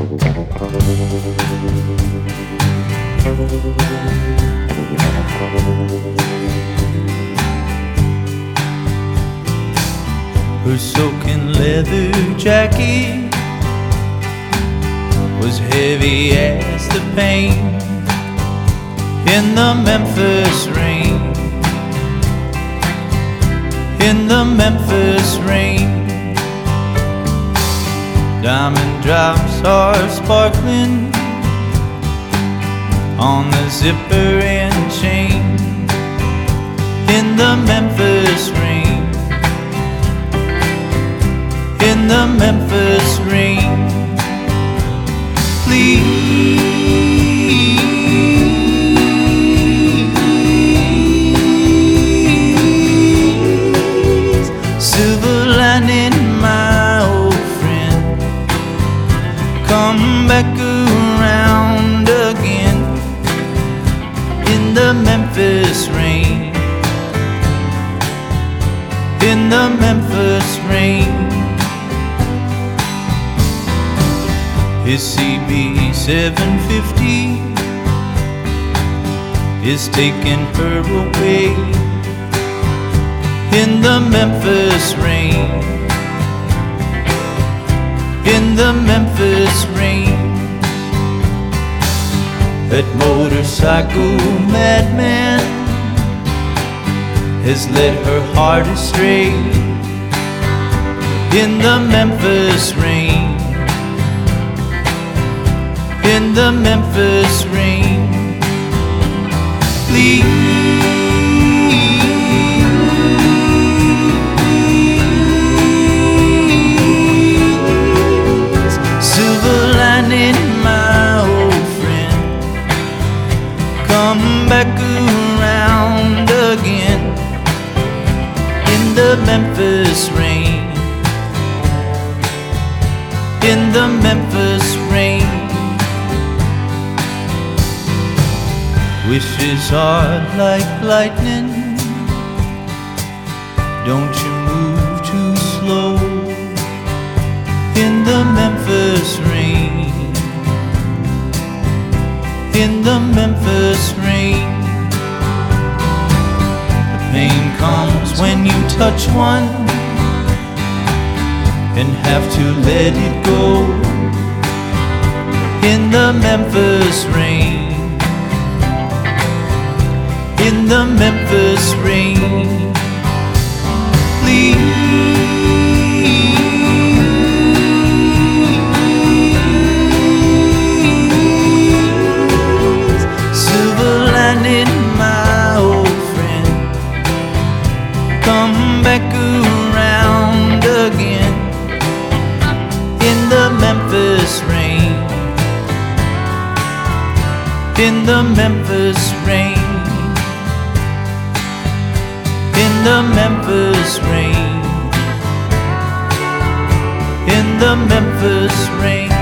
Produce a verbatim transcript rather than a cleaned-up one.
Her soaking leather jacket was heavy as the pain in the Memphis rain, in the Memphis rain. Diamond drops are sparkling on the zipper and chain in the Memphis rain, in the Memphis rain. Please, silver lining, my old friend, come back around again in the Memphis rain, in the Memphis rain. His C B seven fifty is taking her away in the Memphis rain, in the Memphis rain. That motorcycle madman has led her heart astray in the Memphis rain, in the Memphis rain. Please, silver lining, my old friend, come back around again in the Memphis rain, in the Memphis rain. Wishes are like lightning, don't you move too slow in the Memphis rain, in the Memphis rain. The pain comes when you touch one and have to let it go in the Memphis rain, in the Memphis rain. Please, silver lining, my old friend, come back around again in the Memphis rain, in the Memphis rain, in the Memphis rain, in the Memphis rain.